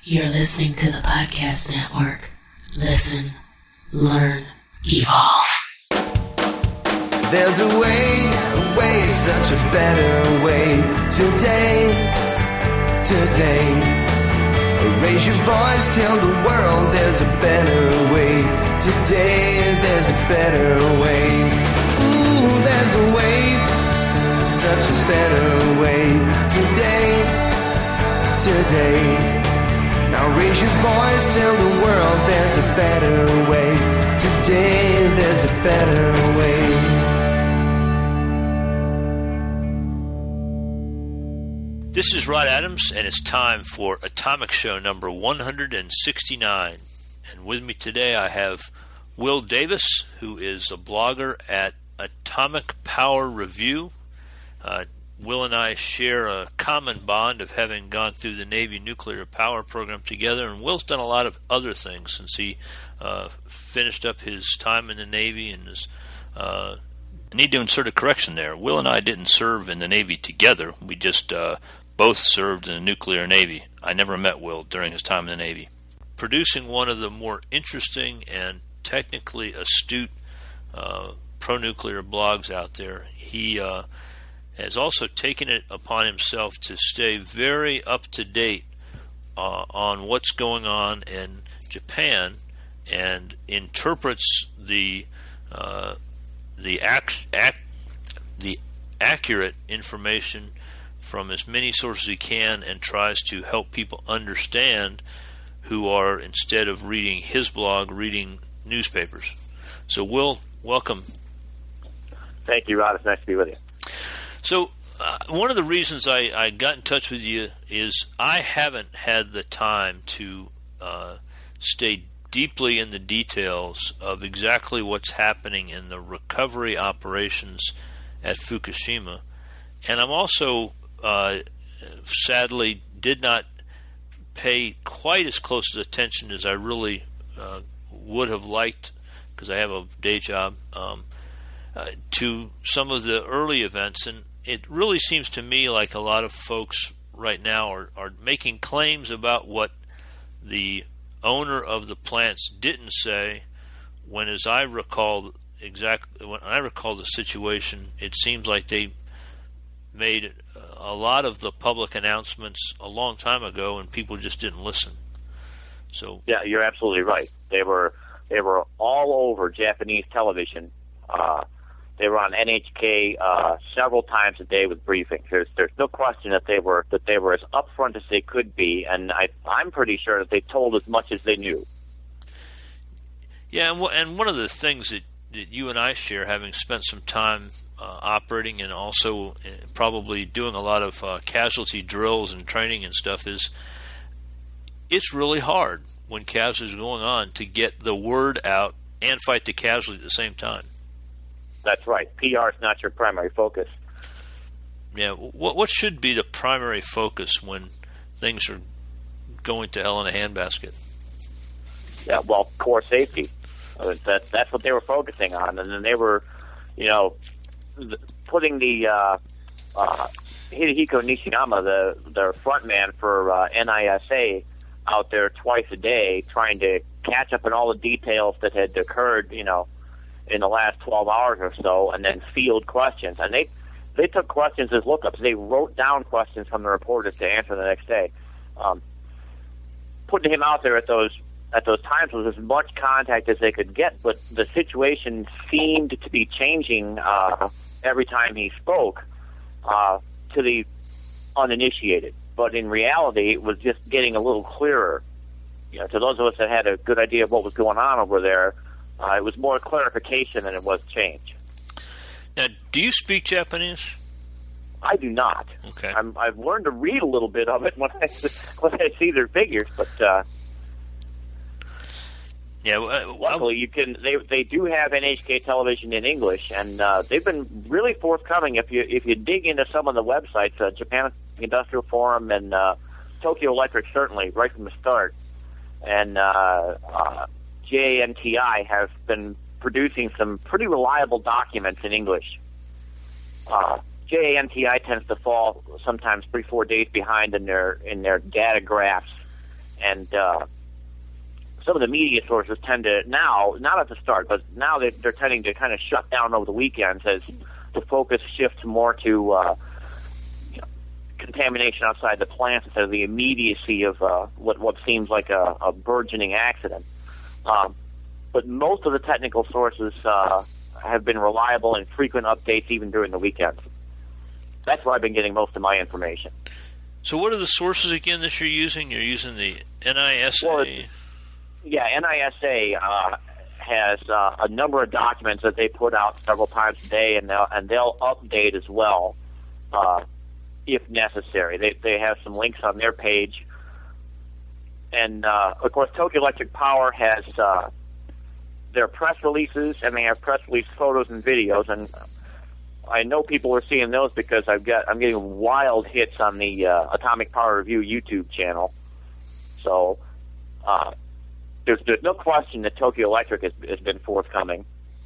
You're listening to the Podcast Network. Listen, learn, evolve. There's a way, such a better way. Today. Raise your voice, tell the world there's a better way. Today, there's a better way. Ooh, there's a way, such a better way. Today. Now raise your voice, tell the world there's a better way. Today, there's a better way. This is Rod Adams, and it's time for Atomic Show number 169. And with me today I have Will Davis, who is a blogger at Atomic Power Review. Will and I share a common bond of having gone through the Navy nuclear power program together, and Will's done a lot of other things since he finished up his time in the Navy. And I need to insert a correction there. Will and I didn't serve in the Navy together. We just both served in the nuclear Navy. I never met Will during his time in the Navy. Producing one of the more interesting and technically astute pro-nuclear blogs out there, he has also taken it upon himself to stay very up-to-date on what's going on in Japan and interprets the accurate information from as many sources as he can, and tries to help people understand who are, instead of reading his blog, reading newspapers. So, Will, welcome. Thank you, Rod. It's nice to be with you. So, one of the reasons I got in touch with you is I haven't had the time to stay deeply in the details of exactly what's happening in the recovery operations at Fukushima. And I'm also sadly did not pay quite as close attention as I really would have liked, because I have a day job, to some of the early events. And it really seems to me like a lot of folks right now are making claims about what the owner of the plants didn't say, when, as I recall the situation, it seems like they made a lot of the public announcements a long time ago, and people just didn't listen. So yeah, you're absolutely right. They were all over Japanese television. They were on NHK several times a day with briefings. There's no question that they were as upfront as they could be, and I'm pretty sure that they told as much as they knew. Yeah, and one of the things that you and I share, having spent some time operating and also probably doing a lot of casualty drills and training and stuff, is it's really hard when casualties are going on to get the word out and fight the casualty at the same time. That's right. PR is not your primary focus. Yeah, what should be the primary focus when things are going to hell in a handbasket? Yeah, well, core safety. That's what they were focusing on, and then they were, putting the Hidehiko Nishiyama, the front man for NISA, out there twice a day, trying to catch up on all the details that had occurred, in the last 12 hours or so, and then field questions. And they took questions as lookups. They wrote down questions from the reporters to answer the next day. Putting him out there at those times was as much contact as they could get, but the situation seemed to be changing every time he spoke to the uninitiated. But in reality, it was just getting a little clearer. To those of us that had a good idea of what was going on over there, it was more clarification than it was change. Now, do you speak Japanese? I do not. Okay. I've learned to read a little bit of it when I see their figures, but yeah. Luckily, they do have NHK television in English, and they've been really forthcoming. If you dig into some of the websites, Japan Industrial Forum and Tokyo Electric, certainly right from the start, and JNTI have been producing some pretty reliable documents in English. JNTI tends to fall sometimes 3-4 days behind in their data graphs And some of the media sources tend to now, not at the start, but now they're tending to kind of shut down over the weekends as the focus shifts more to contamination outside the plants instead of the immediacy of what seems like a burgeoning accident. But most of the technical sources have been reliable and frequent updates even during the weekends. That's where I've been getting most of my information. So what are the sources again that you're using? You're using the NISA? Well, NISA has a number of documents that they put out several times a day, and they'll update as well if necessary. They have some links on their page. And, of course, Tokyo Electric Power has their press releases, and they have press release photos and videos. And I know people are seeing those because I'm getting wild hits on the Atomic Power Review YouTube channel. So there's no question that Tokyo Electric has been forthcoming.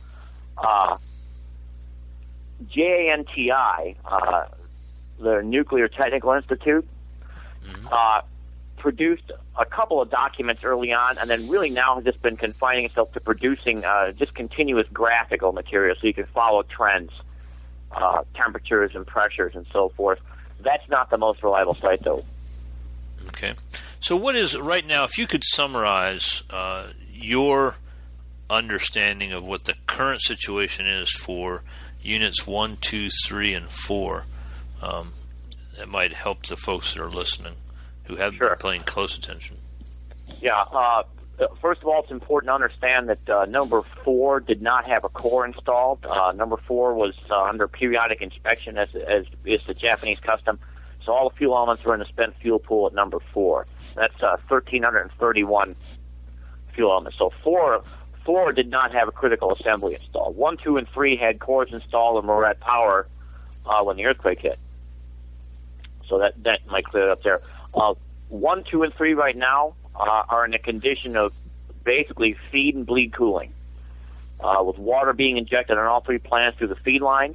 JANTI, the Nuclear Technical Institute, produced a couple of documents early on, and then really now has just been confining itself to producing just continuous graphical material so you can follow trends, temperatures and pressures and so forth. That's not the most reliable site, though. Okay. So what is, right now, if you could summarize your understanding of what the current situation is for Units 1, 2, 3, and 4, that might help the folks that are listening who haven't been paying close attention. Yeah. First of all, it's important to understand that number 4 did not have a core installed. Number 4 was under periodic inspection, as is the Japanese custom. So all the fuel elements were in the spent fuel pool at number 4. That's 1,331 fuel elements. So 4 did not have a critical assembly installed. 1, 2, and 3 had cores installed and were at power when the earthquake hit. So that might clear it up there. 1, 2, and 3 right now are in a condition of basically feed and bleed cooling, with water being injected on all 3 plants through the feed lines.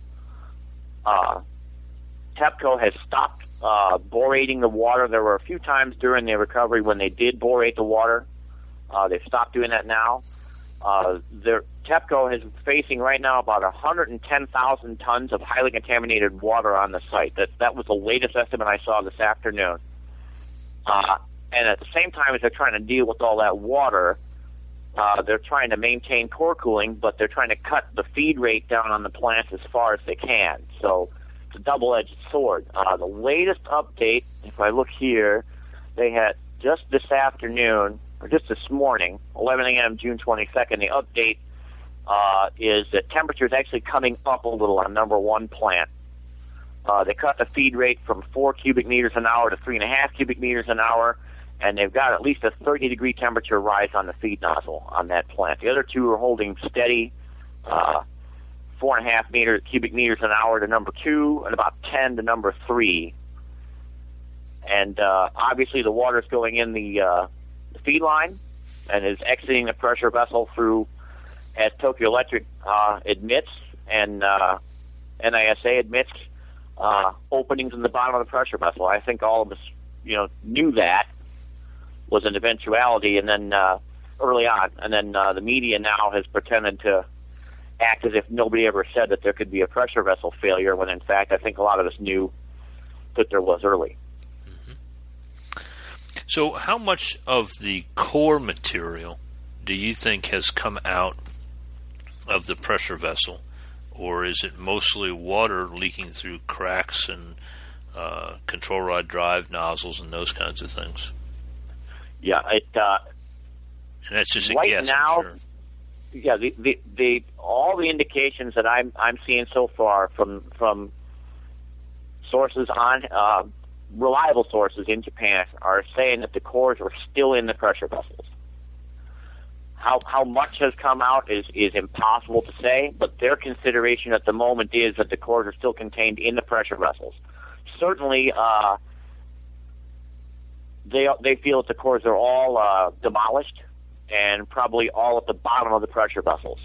TEPCO has stopped borating the water. There were a few times during the recovery when they did borate the water. They've stopped doing that now. TEPCO is facing right now about 110,000 tons of highly contaminated water on the site. That was the latest estimate I saw this afternoon. And at the same time as they're trying to deal with all that water, they're trying to maintain core cooling, but they're trying to cut the feed rate down on the plants as far as they can. So it's a double-edged sword. The latest update, if I look here, they had just this afternoon, or just this morning, 11 a.m., June 22nd, the update is that temperature is actually coming up a little on number 1 plant. They cut the feed rate from 4 cubic meters an hour to 3.5 cubic meters an hour, and they've got at least a 30-degree temperature rise on the feed nozzle on that plant. The other 2 are holding steady, 4.5 cubic meters an hour to number 2, and about 10 to number 3. And obviously the water is going in the feed line and is exiting the pressure vessel through, as Tokyo Electric admits, and NISA admits, openings in the bottom of the pressure vessel. I think all of us, knew that was an eventuality, and then early on, and then the media now has pretended to act as if nobody ever said that there could be a pressure vessel failure, when in fact I think a lot of us knew that there was early. So how much of the core material do you think has come out of the pressure vessel? Or is it mostly water leaking through cracks and control rod drive nozzles and those kinds of things? Yeah, and that's just a right guess. Now, I'm sure. Yeah, the all the indications that I'm seeing so far from sources on reliable sources in Japan are saying that the cores are still in the pressure vessels. How much has come out is impossible to say, but their consideration at the moment is that the cores are still contained in the pressure vessels. Certainly, they feel that the cores are all demolished and probably all at the bottom of the pressure vessels.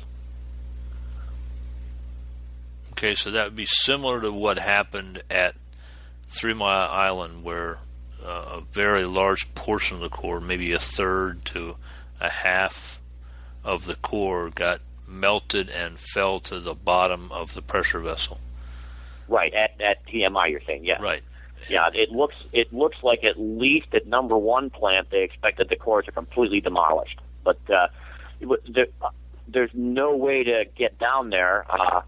Okay, so that would be similar to what happened at 3 Mile Island, where a very large portion of the core, maybe a third to a half of the core, got melted and fell to the bottom of the pressure vessel. Right, at TMI, you're saying, yeah. Right. Yeah, it looks like at least at number one plant they expected the cores are completely demolished. But there's no way to get down there,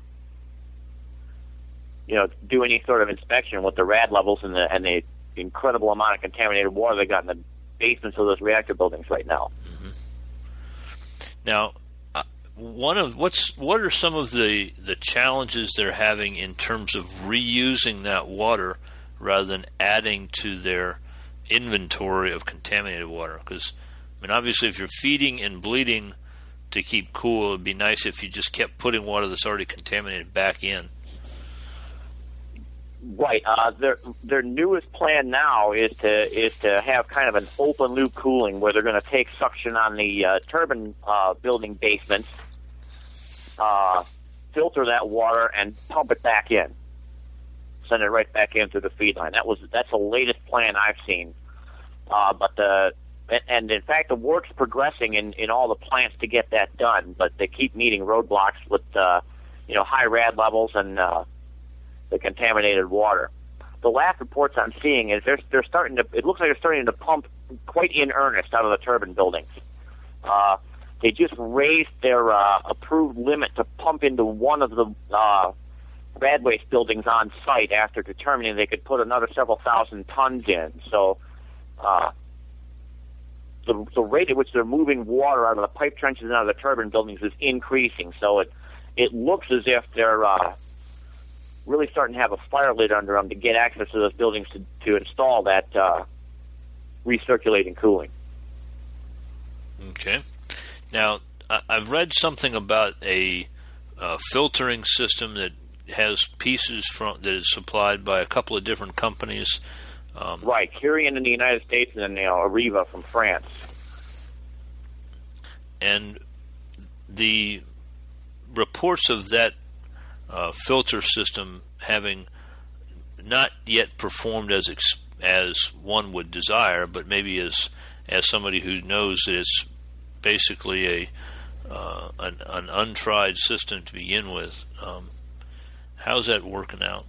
do any sort of inspection with the rad levels and the incredible amount of contaminated water they got in the basements of those reactor buildings right now. Mm-hmm. Now, what are some of the challenges they're having in terms of reusing that water rather than adding to their inventory of contaminated water? Because, obviously, if you're feeding and bleeding to keep cool, it'd be nice if you just kept putting water that's already contaminated back in. Right. Their newest plan now is to have kind of an open loop cooling where they're going to take suction on the turbine building basements, filter that water, and pump it back in. Send it right back in through the feed line. That's the latest plan I've seen. And in fact, the work's progressing in all the plants to get that done, but they keep meeting roadblocks with high rad levels and the contaminated water. The last reports I'm seeing is they're starting to. It looks like they're starting to pump quite in earnest out of the turbine buildings. They just raised their approved limit to pump into one of the rad waste buildings on site after determining they could put another several thousand tons in. So the rate at which they're moving water out of the pipe trenches and out of the turbine buildings is increasing. So it looks as if they're really starting to have a fire lit under them to get access to those buildings to install that recirculating cooling. Okay. Now, I've read something about a filtering system that has pieces that is supplied by a couple of different companies. Right, Curian in the United States and then Areva from France. And the reports of that filter system having not yet performed as one would desire, but maybe as somebody who knows that it's basically an untried system to begin with. How's that working out?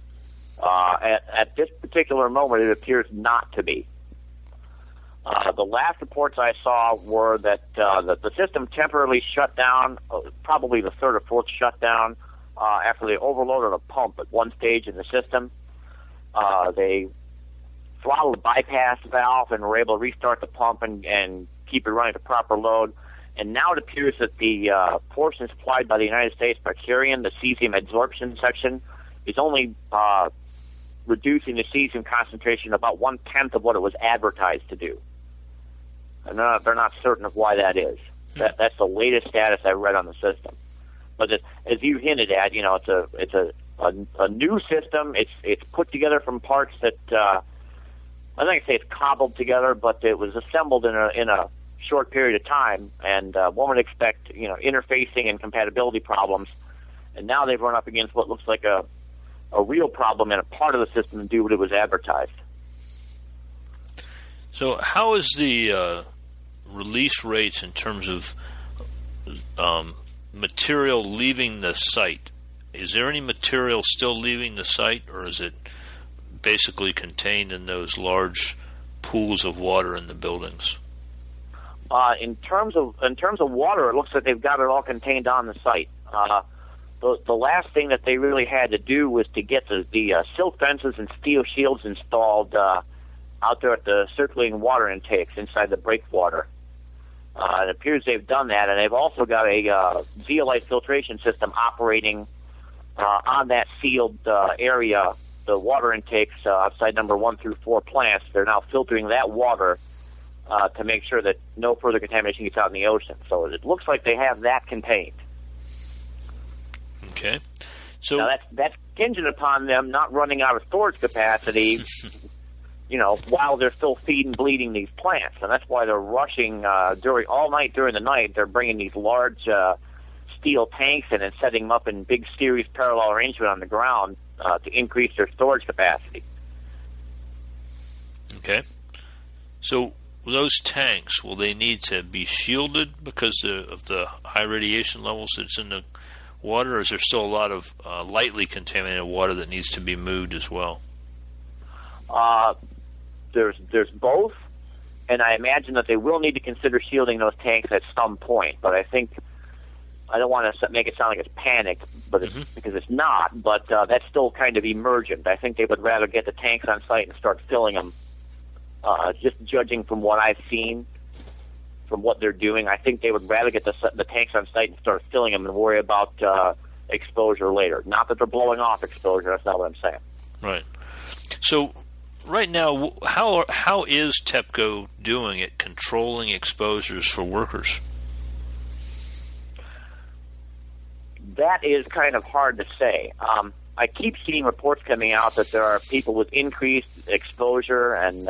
At this particular moment, it appears not to be. The last reports I saw were that the system temporarily shut down, probably the third or fourth shutdown, after they overloaded a pump at one stage in the system. They throttled the bypass valve and were able to restart the pump and keep it running at proper load. And now it appears that the portion supplied by the United States by Curian, the cesium adsorption section, is only reducing the cesium concentration about 1/10 of what it was advertised to do. And they're not certain of why that is. That's the latest status I read on the system. But as you hinted at, it's a new system. It's put together from parts that I think I'd say it's cobbled together, but it was assembled in a short period of time, and one would expect interfacing and compatibility problems. And now they've run up against what looks like a real problem in a part of the system to do what it was advertised. So how is the release rates in terms of material leaving the site? Is there any material still leaving the site, or is it basically contained in those large pools of water in the buildings? In terms of water, it looks like they've got it all contained on the site. The last thing that they really had to do was to get the silt fences and steel shields installed out there at the circulating water intakes inside the breakwater. It appears they've done that, and they've also got a zeolite filtration system operating on that sealed area, the water intakes outside number 1 through 4 plants. They're now filtering that water to make sure that no further contamination gets out in the ocean. So it looks like they have that contained. Okay. So now that's contingent upon them not running out of storage capacity, while they're still feeding and bleeding these plants. And that's why they're rushing all night during the night. They're bringing these large steel tanks in and setting them up in big series parallel arrangement on the ground to increase their storage capacity. Okay. So those tanks, will they need to be shielded because of the high radiation levels that's in the water, or is there still a lot of lightly contaminated water that needs to be moved as well? There's both, and I imagine that they will need to consider shielding those tanks at some point. But I think I don't want to make it sound like it's panicked, but because it's not. But that's still kind of emergent. I think they would rather get the tanks on site and start filling them. Just judging from what I've seen, from what they're doing, I think they would rather get the tanks on site and start filling them and worry about exposure later. Not that they're blowing off exposure. That's not what I'm saying. Right. So right now, how is TEPCO doing at controlling exposures for workers? That is kind of hard to say. I keep seeing reports coming out that there are people with increased exposure, and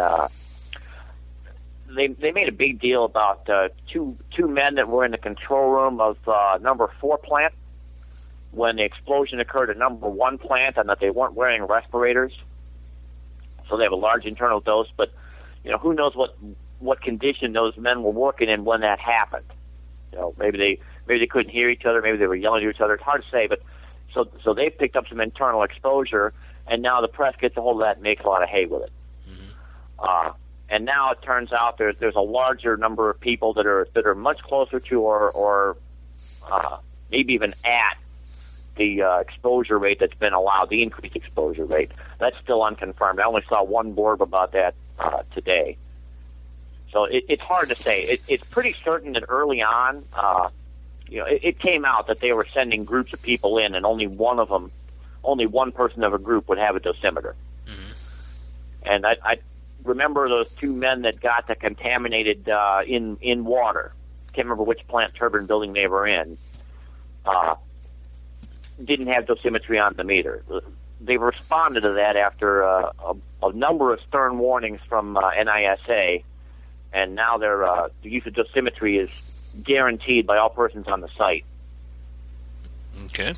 they made a big deal about two men that were in the control room of number 4 plant when the explosion occurred at number 1 plant, and that they weren't wearing respirators. So they have a large internal dose, but who knows what condition those men were working in when that happened. Maybe they couldn't hear each other, maybe they were yelling at each other. It's hard to say, but so they've picked up some internal exposure, and now the press gets a hold of that and makes a lot of hay with it. Mm-hmm. And now it turns out there's a larger number of people that are much closer to or maybe even at the exposure rate that's been allowed, the increased exposure rate. That's still unconfirmed. I only saw one blurb about that today. So it's hard to say. It's pretty certain that early on, it came out that they were sending groups of people in, and only one person of a group would have a dosimeter. Mm-hmm. And I remember those 2 men that got the contaminated in water. Can't remember which plant turbine building they were in. Didn't have dosimetry on the meter. They responded to that after a number of stern warnings from NISA, and now the use of dosimetry is guaranteed by all persons on the site. Okay.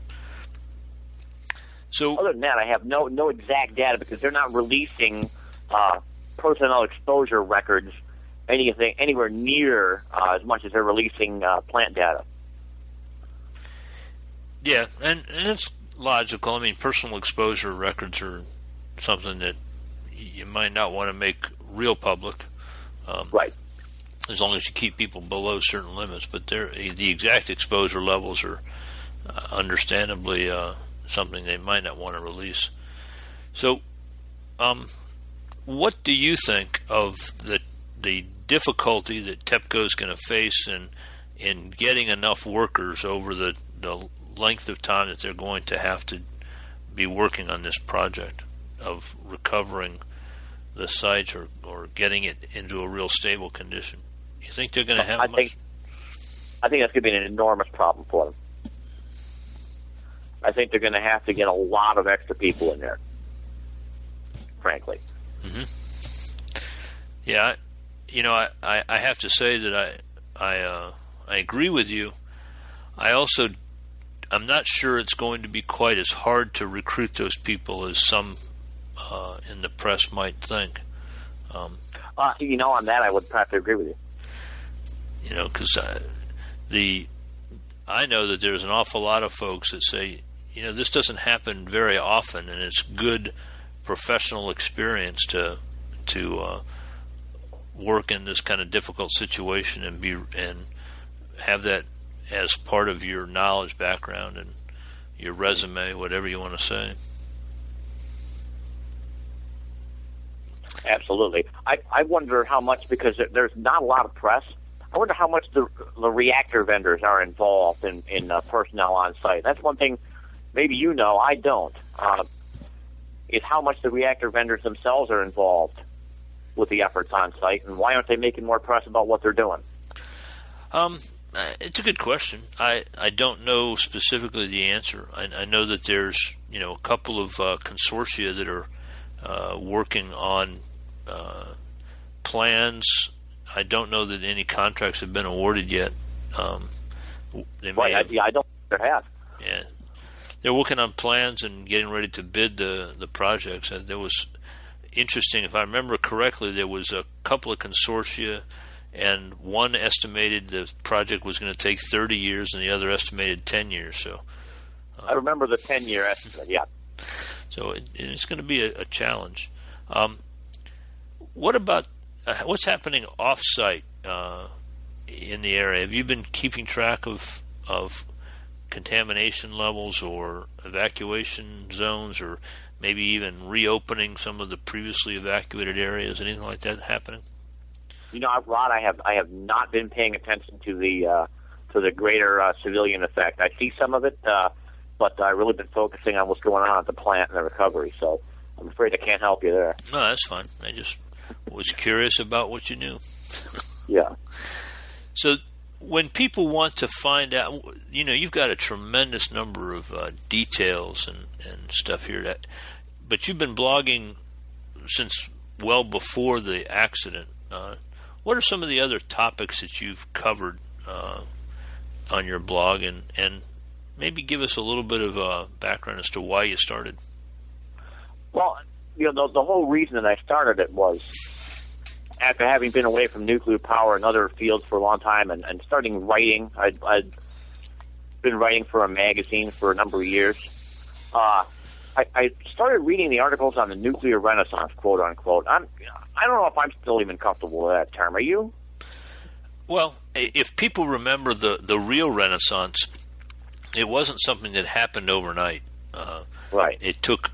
So other than that, I have no exact data because they're not releasing personnel exposure records anywhere near as much as they're releasing plant data. Yeah, and it's logical. I mean, personal exposure records are something that you might not want to make real public. Right. As long as you keep people below certain limits. But the exact exposure levels are understandably something they might not want to release. So, what do you think of the difficulty that TEPCO is going to face in getting enough workers over the length of time that they're going to have to be working on this project of recovering the site or getting it into a real stable condition? You think they're going to have much? I think that's going to be an enormous problem for them. I think they're going to have to get a lot of extra people in there, frankly. Mm-hmm. Yeah, I have to say that I agree with you. I'm not sure it's going to be quite as hard to recruit those people as some in the press might think. On that I would probably agree with you. Because I know that there's an awful lot of folks that say, this doesn't happen very often, and it's good professional experience to work in this kind of difficult situation and have that as part of your knowledge background and your resume, whatever you want to say. Absolutely. I wonder how much, because there's not a lot of press, I wonder how much the reactor vendors are involved in personnel on site. That's one thing maybe I don't, is how much the reactor vendors themselves are involved with the efforts on site, and why aren't they making more press about what they're doing? It's a good question. I don't know specifically the answer. I know that there's a couple of consortia that are working on plans. I don't know that any contracts have been awarded yet. They may have. I don't think there have. Yeah, they're working on plans and getting ready to bid the projects. And there was, interesting. If I remember correctly, there was a couple of consortia, and one estimated the project was going to take 30 years, and the other estimated 10 years. So I remember the 10-year estimate. Yeah. So it's going to be a challenge. What about what's happening off-site in the area? Have you been keeping track of contamination levels or evacuation zones, or maybe even reopening some of the previously evacuated areas? Anything like that happening? You know, Rod, I have not been paying attention to the greater civilian effect. I see some of it, but I've really been focusing on what's going on at the plant and the recovery. So I'm afraid I can't help you there. No, that's fine. I just was curious about what you knew. Yeah. So when people want to find out, you know, you've got a tremendous number of details and stuff here. But you've been blogging since well before the accident. What are some of the other topics that you've covered on your blog, and maybe give us a little bit of background as to why you started? Well, you know, the whole reason that I started it was after having been away from nuclear power and other fields for a long time and starting writing. I'd been writing for a magazine for a number of years. I started reading the articles on the nuclear renaissance, quote unquote. I don't know if I'm still even comfortable with that term. Are you? Well, if people remember the real renaissance, it wasn't something that happened overnight. Right. It took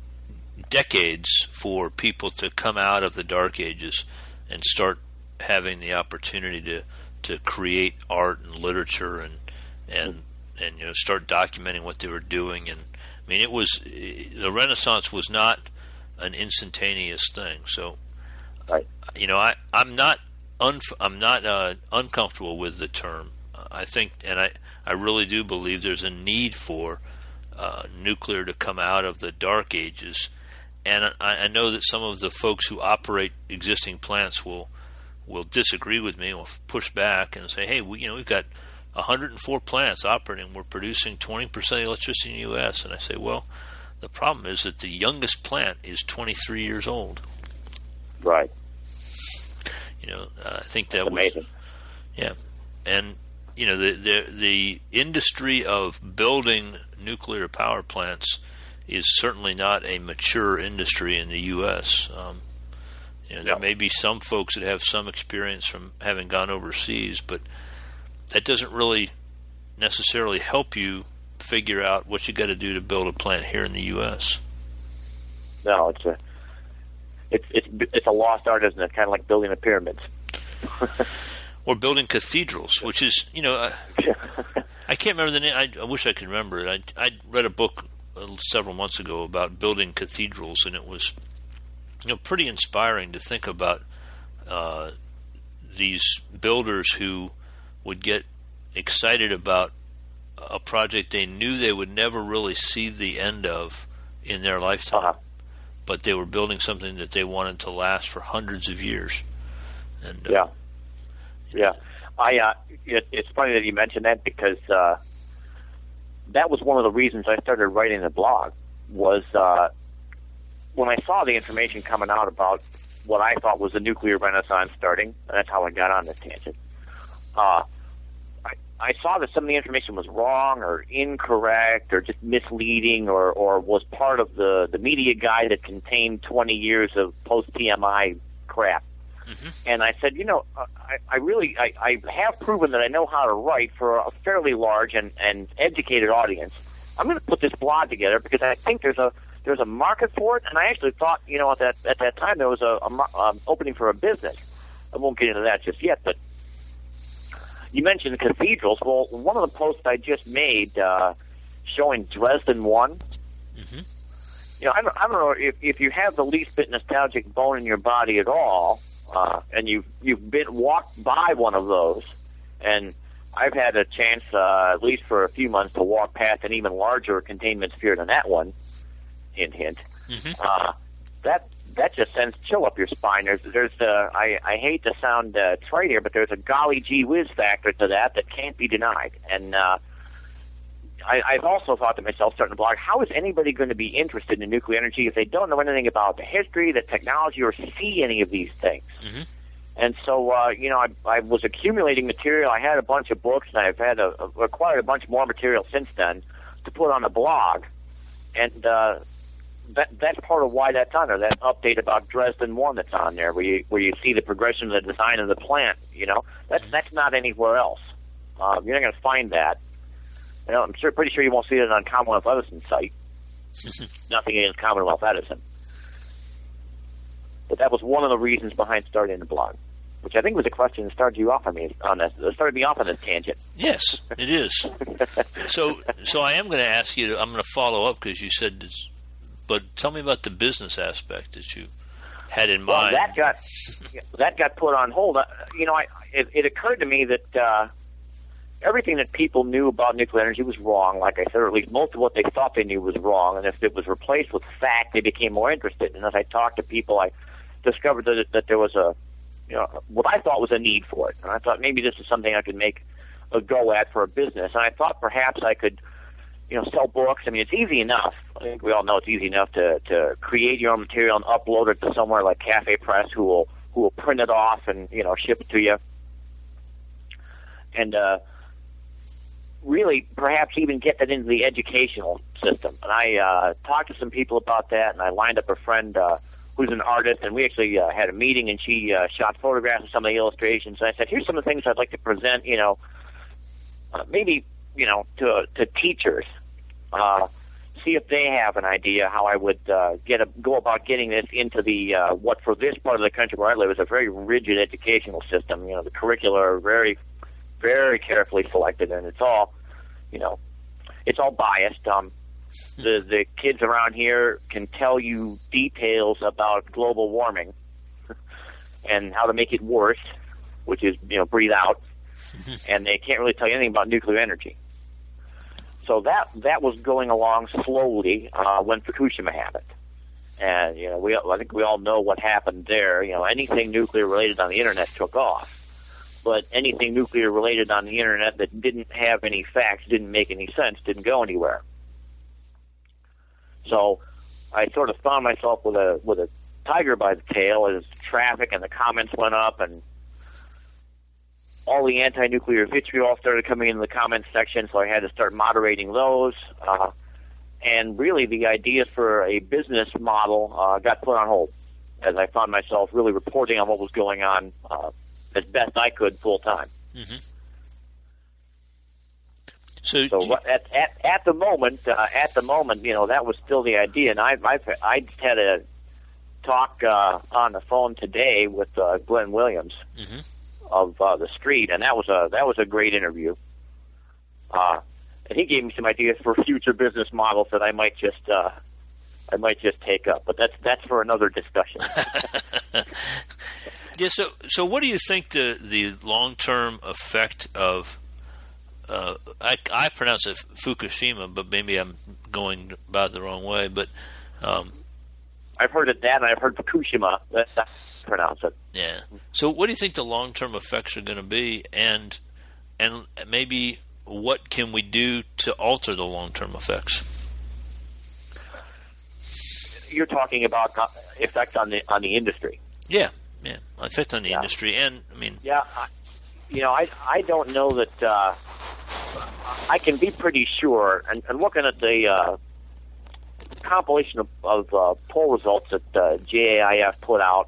decades for people to come out of the Dark Ages and start having the opportunity to create art and literature and you know, start documenting what they were doing. And I mean, the Renaissance was not an instantaneous thing. So, right. You know, I'm not uncomfortable with the term. I think, and I really do believe there's a need for nuclear to come out of the Dark Ages. And I know that some of the folks who operate existing plants will disagree with me, will push back and say, hey, we've got 104 plants operating. We're producing 20% of the electricity in the U.S. And I say, well, the problem is that the youngest plant is 23 years old. Right. You know, I think that That's amazing. Yeah. And, you know, the industry of building nuclear power plants is certainly not a mature industry in the U.S. You know, there may be some folks that have some experience from having gone overseas, but that doesn't really necessarily help you figure out what you got to do to build a plant here in the U.S. No, it's a lost art, isn't it? Kind of like building the pyramids. Or building cathedrals, which is, you know, I can't remember the name. I wish I could remember it. I read a book several months ago about building cathedrals, and it was, you know, pretty inspiring to think about these builders who would get excited about a project they knew they would never really see the end of in their lifetime, but they were building something that they wanted to last for hundreds of years. And yeah. It's funny that you mentioned that, because that was one of the reasons I started writing the blog, was when I saw the information coming out about what I thought was the nuclear renaissance starting, and that's how I got on this tangent. I saw that some of the information was wrong or incorrect or just misleading or was part of the media guide that contained 20 years of post-PMI crap. Mm-hmm. And I said, you know, I have proven that I know how to write for a fairly large and educated audience. I'm going to put this blog together because I think there's a market for it, and I actually thought, you know, at that time there was a opening for a business. I won't get into that just yet, but you mentioned cathedrals. Well, one of the posts I just made showing Dresden 1. Mm-hmm. You know, I don't know if you have the least bit nostalgic bone in your body at all, and you've walked by one of those, and I've had a chance, at least for a few months, to walk past an even larger containment sphere than that one. Hint, hint. Mm-hmm. That just sends chill up your spine. I hate to sound trite here, but there's a golly gee whiz factor to that can't be denied. And I've also thought to myself, starting to blog, how is anybody going to be interested in nuclear energy if they don't know anything about the history, the technology, or see any of these things? Mm-hmm. And so, I was accumulating material. I had a bunch of books, and I've had acquired a bunch more material since then to put on a blog. And that's part of why that's on there. That update about Dresden 1 that's on there, where you see the progression of the design of the plant. That's not anywhere else. You're not going to find that. I'm pretty sure you won't see it on Commonwealth Edison's site. Nothing against Commonwealth Edison. But that was one of the reasons behind starting the blog, which I think was a question that started you off on me on this. It started me off on this tangent. Yes, it is. So I am going to ask you. I'm going to follow up because you said this, but tell me about the business aspect that you had in mind. Well, that got put on hold. It occurred to me that everything that people knew about nuclear energy was wrong. Like I said, or at least most of what they thought they knew was wrong. And if it was replaced with fact, they became more interested. And as I talked to people, I discovered that there was what I thought was a need for it. And I thought maybe this is something I could make a go at for a business. And I thought perhaps I could, sell books. I mean, it's easy enough. I think we all know it's easy enough to create your own material and upload it to somewhere like Cafe Press, who will print it off and ship it to you. And really, perhaps even get that into the educational system. And I talked to some people about that, and I lined up a friend who's an artist, and we actually had a meeting, and she shot photographs of some of the illustrations. And I said, here's some of the things I'd like to present, maybe, to teachers. See if they have an idea how I would go about getting this into the what for this part of the country where I live is a very rigid educational system. The curricula are very, very carefully selected, and it's all, it's all biased. The kids around here can tell you details about global warming and how to make it worse, which is breathe out, and they can't really tell you anything about nuclear energy. So that was going along slowly when Fukushima happened, and I think we all know what happened there. Anything nuclear related on the internet took off, but anything nuclear related on the internet that didn't have any facts, didn't make any sense, didn't go anywhere. So I sort of found myself with a tiger by the tail as traffic and the comments went up, and all the anti-nuclear vitriol started coming into the comments section, so I had to start moderating those. And really, the ideas for a business model got put on hold as I found myself really reporting on what was going on as best I could full time. Mm-hmm. So at the moment, that was still the idea. And I had a talk on the phone today with Glenn Williams. Mm-hmm. Of the Street, and that was a great interview. And he gave me some ideas for future business models that I might just take up. But that's for another discussion. Yeah. So what do you think the long-term effect of I pronounce it Fukushima, but maybe I'm going about it the wrong way. But I've heard it that, and I've heard Fukushima. That's pronounce it. Yeah. So what do you think the long-term effects are going to be, and maybe what can we do to alter the long-term effects? You're talking about effect on the industry. Yeah, effect on the industry, and I mean, I don't know that I can be pretty sure. And looking at the compilation of poll results that JAIF put out.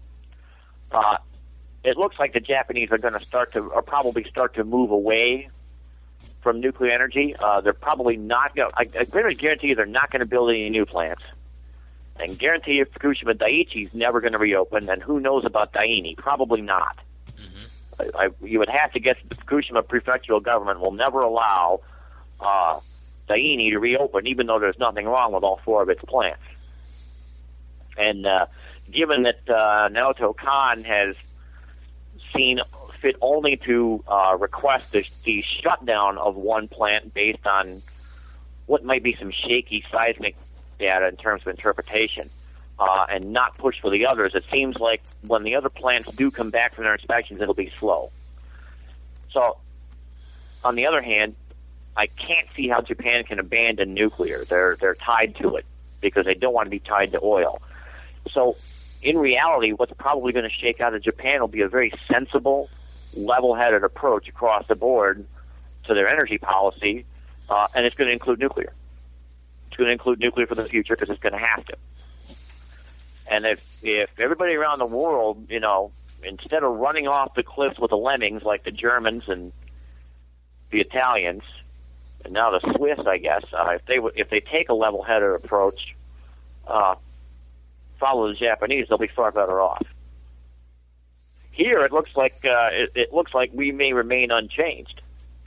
It looks like the Japanese are going to probably start to move away from nuclear energy. They're probably not going. I pretty much guarantee you they're not going to build any new plants, and guarantee you Fukushima Daiichi's never going to reopen. And who knows about Daini? Probably not. Mm-hmm. You would have to guess the Fukushima prefectural government will never allow Daini to reopen, even though there's nothing wrong with all 4 of its plants. And given that Naoto Kan has seen fit only to request the shutdown of one plant based on what might be some shaky seismic data in terms of interpretation, and not push for the others, it seems like when the other plants do come back from their inspections, it'll be slow. So, on the other hand, I can't see how Japan can abandon nuclear. They're tied to it because they don't want to be tied to oil. So, in reality, what's probably going to shake out of Japan will be a very sensible, level-headed approach across the board to their energy policy, and it's going to include nuclear. It's going to include nuclear for the future because it's going to have to. And if everybody around the world, instead of running off the cliffs with the lemmings like the Germans and the Italians, and now the Swiss, I guess, if they take a level-headed approach, follow the Japanese, they'll be far better off. Here, it looks like we may remain unchanged.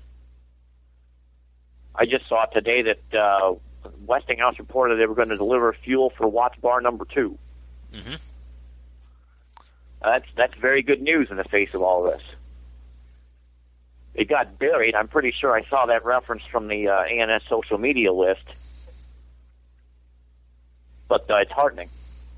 I just saw today that Westinghouse reported they were going to deliver fuel for Watts Bar number 2. Mm-hmm. That's very good news in the face of all this. It got buried. I'm pretty sure I saw that reference from the ANS social media list. But it's heartening.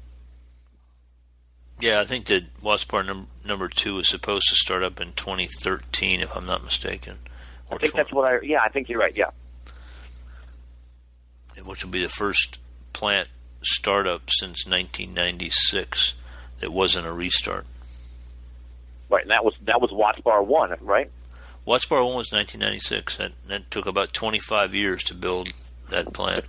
Yeah, I think that Watts Bar number 2 is supposed to start up in 2013, if I'm not mistaken. I think that's what I think you're right, yeah. Which will be the first plant startup since 1996 that wasn't a restart. Right, and that was Watts Bar 1, right? Watts Bar 1 was 1996. That took about 25 years to build that plant.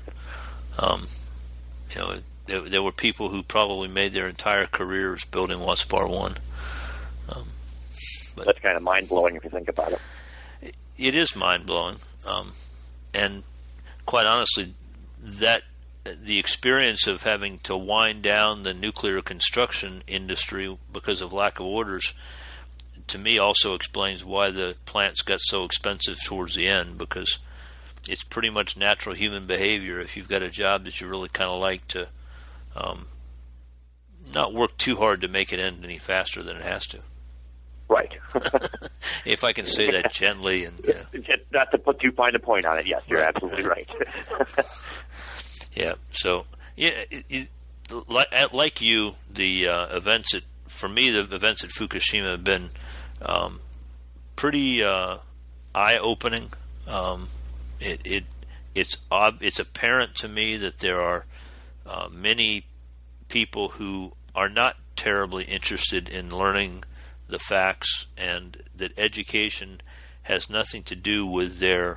There were people who probably made their entire careers building Watts Bar 1. That's kind of mind-blowing if you think about it. It is mind-blowing. And quite honestly, that the experience of having to wind down the nuclear construction industry because of lack of orders, to me also explains why the plants got so expensive towards the end, because it's pretty much natural human behavior if you've got a job that you really kind of like to not work too hard to make it end any faster than it has to. Right. If I can say that gently. And not to put too fine a point on it, yes, you're absolutely right. Yeah, so, like you, the events at Fukushima have been pretty eye-opening. It's apparent to me that there are many people who are not terribly interested in learning the facts, and that education has nothing to do with their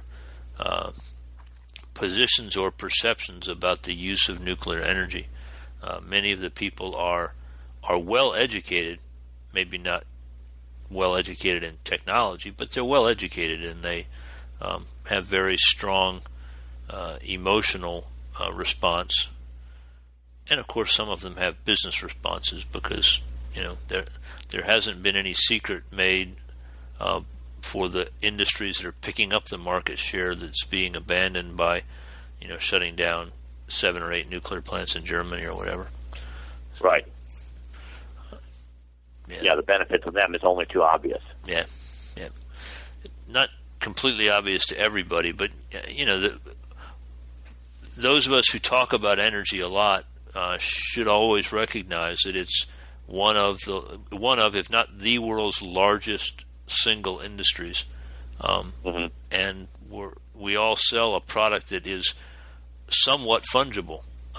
positions or perceptions about the use of nuclear energy. Many of the people are well educated, maybe not well educated in technology, but they're well educated, and they have very strong emotional response. And of course, some of them have business responses, because there hasn't been any secret made for the industries that are picking up the market share that's being abandoned by, shutting down 7 or 8 nuclear plants in Germany or whatever. Right. Yeah, the benefit to them is only too obvious. Yeah. Not completely obvious to everybody, but those of us who talk about energy a lot should always recognize that it's one of, if not the world's largest single industries, and we all sell a product that is somewhat fungible.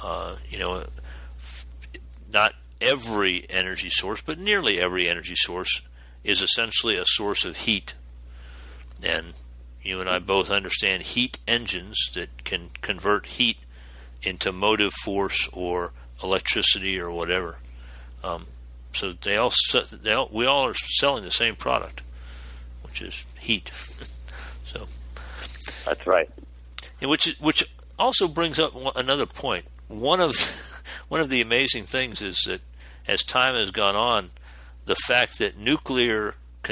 Not every energy source, but nearly every energy source is essentially a source of heat. And you and I both understand heat engines that can convert heat into motive force or electricity or whatever. So we all are selling the same product, which is heat. So that's right. And which also brings up another point. One of the amazing things is that as time has gone on, the fact that nuclear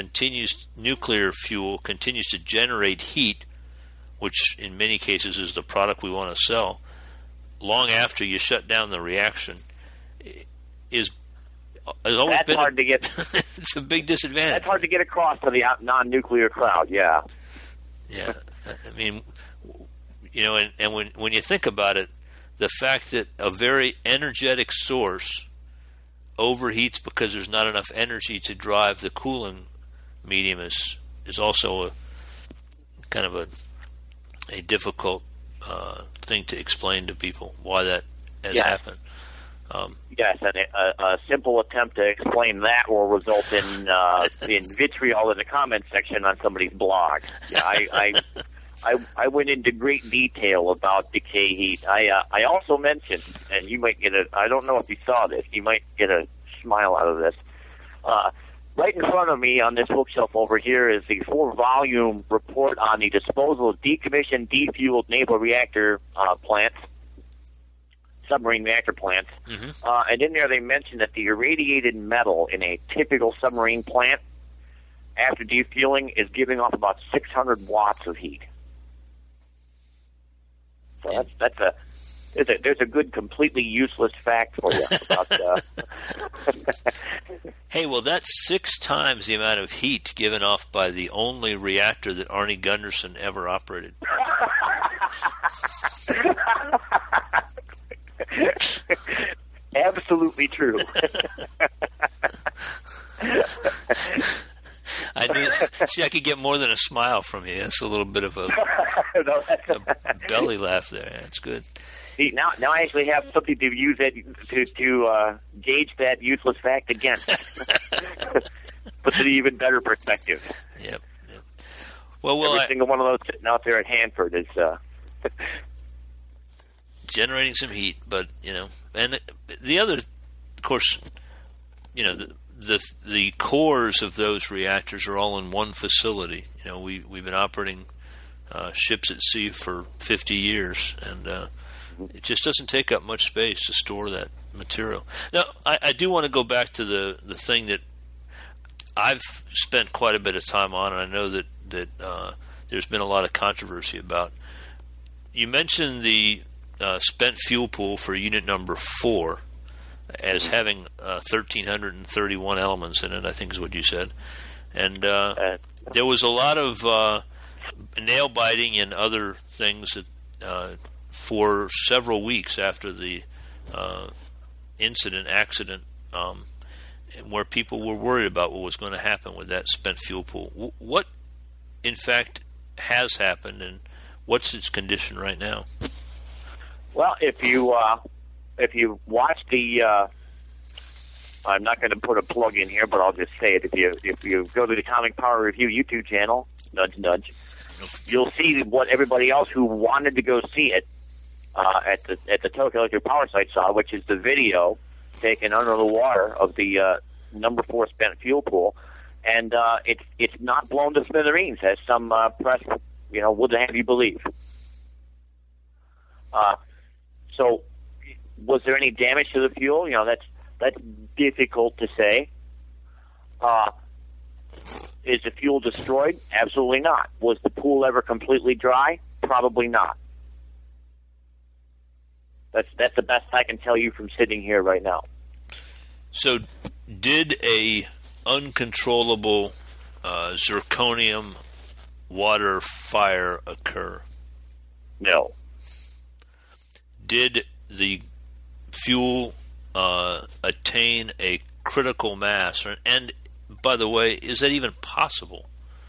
fuel continues to generate heat, which in many cases is the product we want to sell, long after you shut down the reaction, has always been hard to get. It's a big disadvantage. That's hard to get across to the non-nuclear crowd. Yeah. Yeah, I mean, and when you think about it, the fact that a very energetic source overheats because there's not enough energy to drive the cooling medium is also a kind of a difficult thing to explain to people why that has Yes. happened. Yes, and a simple attempt to explain that will result in vitriol in the comment section on somebody's blog. Yeah, I went into great detail about decay heat. I also mentioned, and you might get I don't know if you saw this, you might get a smile out of this. Right in front of me on this bookshelf over here is the 4-volume report on the disposal of decommissioned, defueled naval reactor plants, submarine reactor plants. Mm-hmm. And in there they mentioned that the irradiated metal in a typical submarine plant after defueling is giving off about 600 watts of heat. So there's a good, completely useless fact for you about. Hey, well, that's 6 times the amount of heat given off by the only reactor that Arnie Gunderson ever operated. Absolutely true. I knew. See, I could get more than a smile from you. That's a little bit of a belly laugh there. That's good. See, now I actually have something to use that to gauge that useless fact against. Puts it in even better perspective. Yep. Well, every single one of those sitting out there at Hanford is generating some heat, but and the other, of course, the cores of those reactors are all in one facility. We've been operating ships at sea for 50 years, and it just doesn't take up much space to store that material. Now, I do want to go back to the thing that I've spent quite a bit of time on, and I know that there's been a lot of controversy about. You mentioned the spent fuel pool for unit number 4 as having 1,331 elements in it, I think is what you said. And there was a lot of nail biting and other things that, for several weeks after the accident, where people were worried about what was going to happen with that spent fuel pool. What, in fact, has happened, and what's its condition right now? Well, if you watch the, I'm not going to put a plug in here, but I'll just say it. If you go to the Atomic Power Review YouTube channel, nudge nudge, you'll see what everybody else who wanted to go see it at the Tokyo Electric Power Site saw, which is the video taken under the water of the number 4 spent fuel pool, and it's not blown to smithereens, as some press would have you believe. So, was there any damage to the fuel? That's difficult to say. Is the fuel destroyed? Absolutely not. Was the pool ever completely dry? Probably not. That's the best I can tell you from sitting here right now. So, did a uncontrollable zirconium water fire occur? No. Did the fuel attain a critical mass? And, by the way, is that even possible?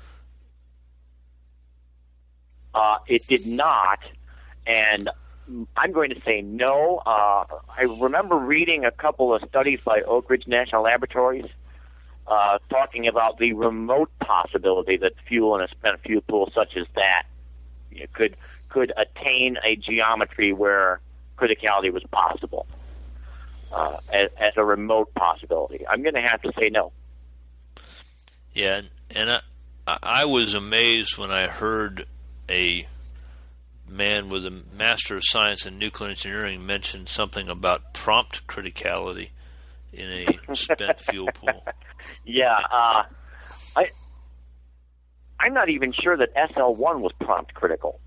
It did not, and I'm going to say no. I remember reading a couple of studies by Oak Ridge National Laboratories talking about the remote possibility that fuel in a spent fuel pool such as that could attain a geometry where criticality was possible as a remote possibility. I'm going to have to say no. Yeah, and I was amazed when I heard a man with a Master of Science in Nuclear Engineering mention something about prompt criticality in a spent fuel pool. Yeah, I'm not even sure that SL1 was prompt critical.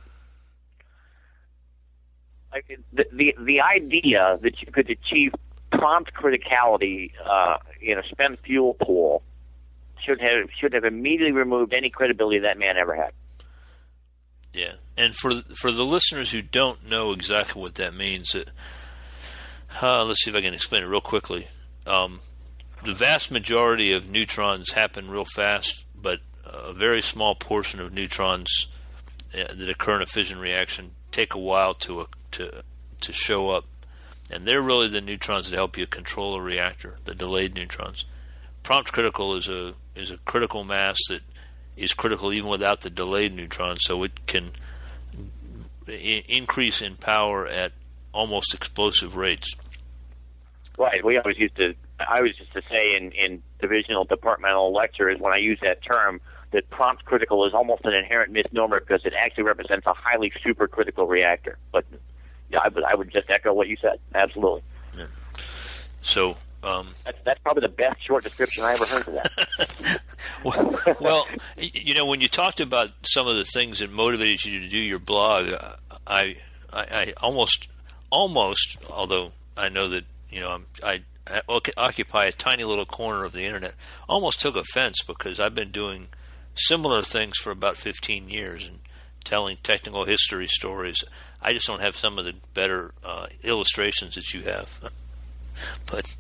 The idea that you could achieve prompt criticality in a spent fuel pool should have immediately removed any credibility that man ever had. Yeah, and for the listeners who don't know exactly what that means, let's see if I can explain it real quickly. The vast majority of neutrons happen real fast, but a very small portion of neutrons that occur in a fission reaction take a while to show up, and they're really the neutrons that help you control a reactor, the delayed neutrons. Prompt critical is a critical mass that is critical even without the delayed neutrons, so it can increase in power at almost explosive rates. Right. I always used to say in divisional departmental lectures, when I use that term, that prompt critical is almost an inherent misnomer because it actually represents a highly supercritical reactor. But yeah, I would just echo what you said. Absolutely. Yeah. So that's probably the best short description I ever heard of that. well, when you talked about some of the things that motivated you to do your blog, I almost, although I know that I occupy a tiny little corner of the internet, almost took offense because I've been doing similar things for about 15 years and telling technical history stories. I just don't have some of the better illustrations that you have. But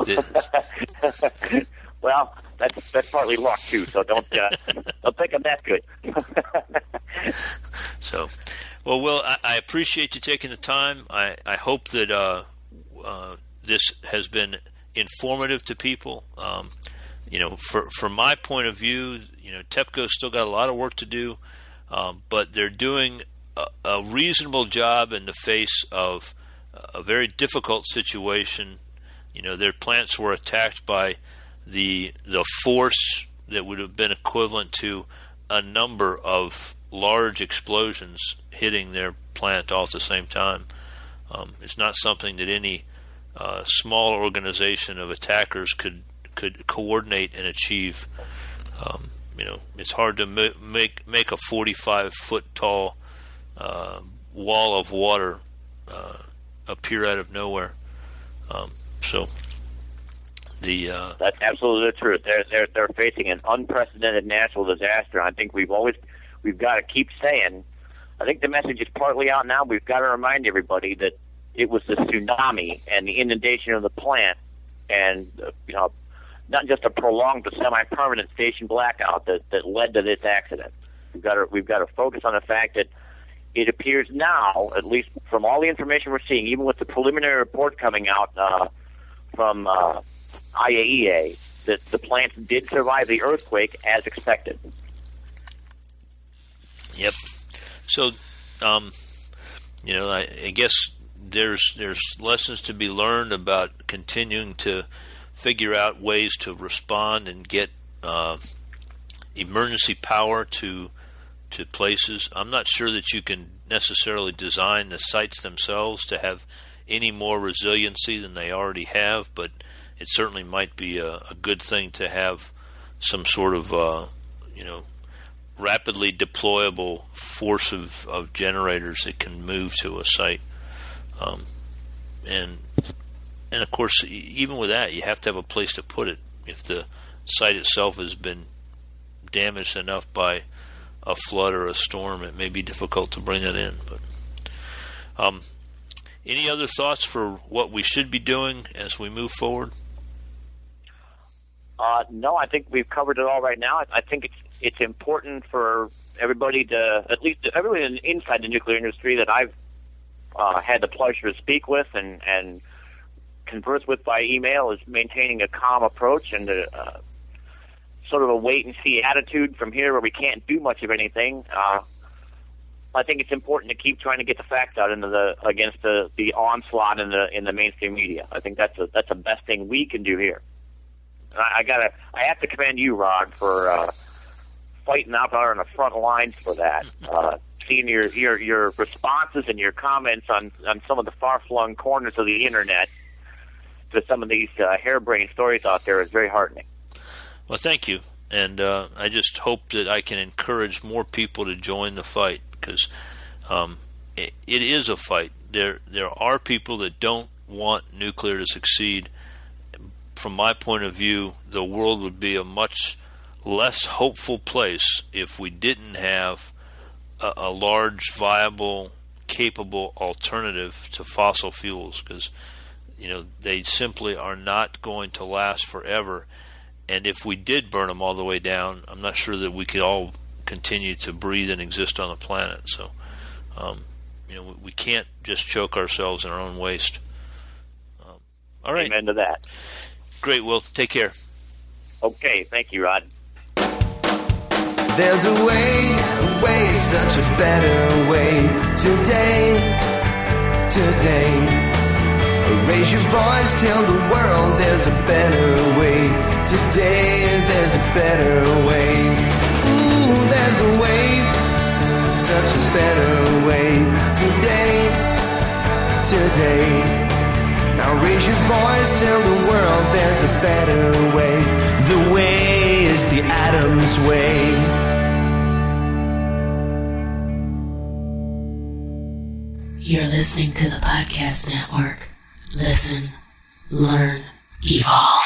well, that's partly luck too. So don't think I'm that good. So, well, Will, I appreciate you taking the time. I hope that this has been informative to people. From my point of view, TEPCO's still got a lot of work to do, but they're doing a reasonable job in the face of a very difficult situation. Their plants were attacked by the force that would have been equivalent to a number of large explosions hitting their plant all at the same time. It's not something that any small organization of attackers could coordinate and achieve. It's hard to make a 45-foot tall wall of water appear out of nowhere. That's absolutely the truth. They're facing an unprecedented natural disaster. I think we've got to keep saying. I think the message is partly out now. We've got to remind everybody that it was the tsunami and the inundation of the plant, and not just a prolonged but semi-permanent station blackout that led to this accident. We've got to focus on the fact that it appears now, at least from all the information we're seeing, even with the preliminary report coming out from IAEA, that the plant did survive the earthquake as expected. Yep. So, I guess there's lessons to be learned about continuing to figure out ways to respond and get emergency power to places. I'm not sure that you can necessarily design the sites themselves to have any more resiliency than they already have, but it certainly might be a good thing to have some sort of rapidly deployable force of generators that can move to a site. And of course, even with that, you have to have a place to put it. If the site itself has been damaged enough by a flood or a storm, it may be difficult to bring that in. But any other thoughts for what we should be doing as we move forward? No, I think we've covered it all right now. I think it's important for everybody to, at least everybody inside the nuclear industry that I've had the pleasure to speak with and converse with by email, is maintaining a calm approach and sort of a wait-and-see attitude from here where we can't do much of anything. I think it's important to keep trying to get the facts out against the onslaught in the mainstream media. I think that's the best thing we can do here. I have to commend you, Rod, for fighting out there on the front lines for that. Seeing your responses and your comments on some of the far-flung corners of the internet to some of these harebrained stories out there is very heartening. Well, thank you, and I just hope that I can encourage more people to join the fight, because it is a fight. There are people that don't want nuclear to succeed. From my point of view, the world would be a much less hopeful place if we didn't have a large, viable, capable alternative to fossil fuels, because they simply are not going to last forever. And if we did burn them all the way down, I'm not sure that we could all continue to breathe and exist on the planet. So, we can't just choke ourselves in our own waste. All right. Amen to that. Great, Will. Take care. Okay, thank you, Rod. There's a way, such a better way. Today. Raise your voice, tell the world there's a better way. Today, there's a better way. Ooh, there's a way, such a better way. Today. Now raise your voice, tell the world there's a better way. The way is the Adams way. You're listening to the Podcast Network. Listen, learn, evolve.